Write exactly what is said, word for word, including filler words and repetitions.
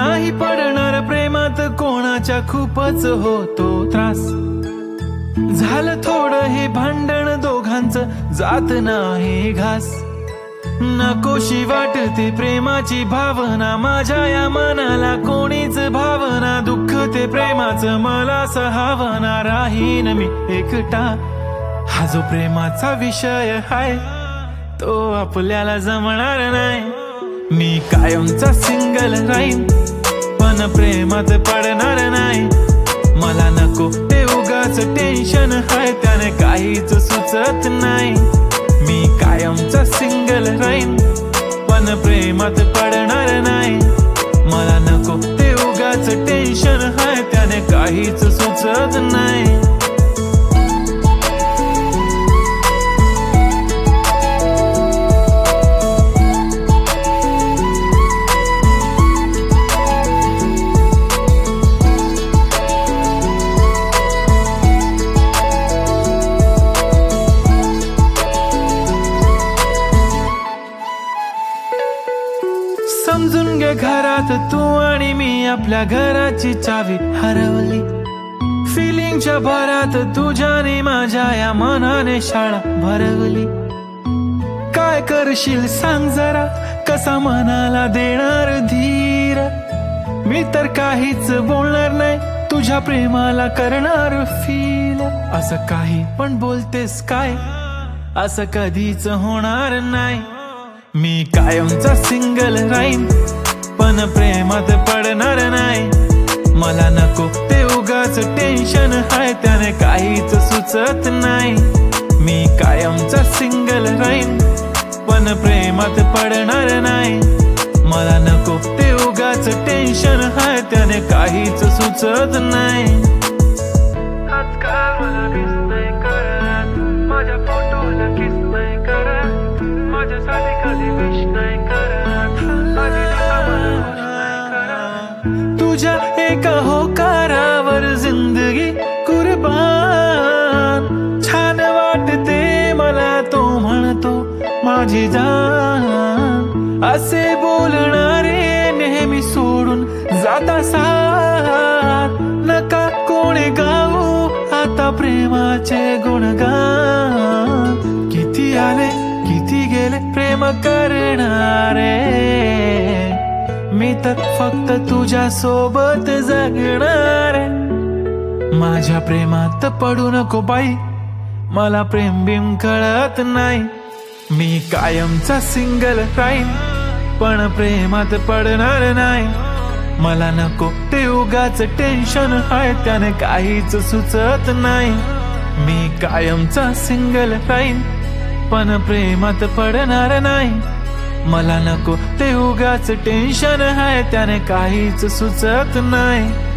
नाही पडणार प्रेमात कोणाच्या खूपच होतो त्रास। झालं थोडं हे भांडण दोघांचं जात नाही घास। नकोशी वाटते प्रेमाची भावना माझ्या या मनाला कोणीच भावना। दुःख ते प्रेमाचं मला सहावना राहीन मी एकटा। हा जो प्रेमाचा विषय हाय तो आपल्याला जमणार नाही। मी कायमचा सिंगल राहीन पण प्रेमात पडणार नाही। मला नको ते उगाच टेन्शन हाय त्याने काहीच सुचत नाही। मी कायमचा सिंगल राहीन पण प्रेमात पडणार नाही। मला नको ते उगाच टेन्शन हाय त्याने काहीच सुचत नाही। समजून घे घरात तू आणि मी आपल्या घराची चावी हरवली। फिलिंगच्या भरात तुझ्याने माझ्या या मनाने शाळा भरवली। काय करशील सांग जरा कसा मनाला देणार धीर। मी तर काहीच बोलणार नाही तुझ्या प्रेमाला करणार फील। असं काही पण बोलतेस काय असं कधीच होणार नाही। मी कायमचा सिंगल राहीन पण प्रेमात पडणार नाही। मला नको ते उगाच टेन्शन हाय त्याने काहीच सुचत नाही। मी कायमचा सिंगल राहीन पण प्रेमात पडणार नाही। मला नको ते उगाच टेन्शन हाय त्याने काहीच सुचत नाही। आजकाल मला मिस नाही करत माझ्या फोटोला किस नाही करत माझ्यासाठी कधी विश नाही करत तुझ्या एका होकारावर जिंदगी कुर्बान। छान वाटते मला तो म्हणतो माझी जान। असे बोलणारे नेहमी सोडून जाता साथ। नका कोणी गाऊ आता प्रेमाचे गुणगान। किती आले किती गेले प्रेम करणारे मी तर फक्त तुझ्या सोबत जगणार। माझ्या प्रेमात पडू नको बाई मला प्रेम बिम कळत नाही। मी कायमचा सिंगल राहीन पण प्रेमात पडणार नाही। मला नको ते उगाच टेन्शन हाय त्याने काहीच सुचत नाही। मी कायमचा सिंगल राहीन पण प्रेमात पडणार नाही। मला नको ते उगाच टेन्शन हाय त्याने काहीच सुचत नाही।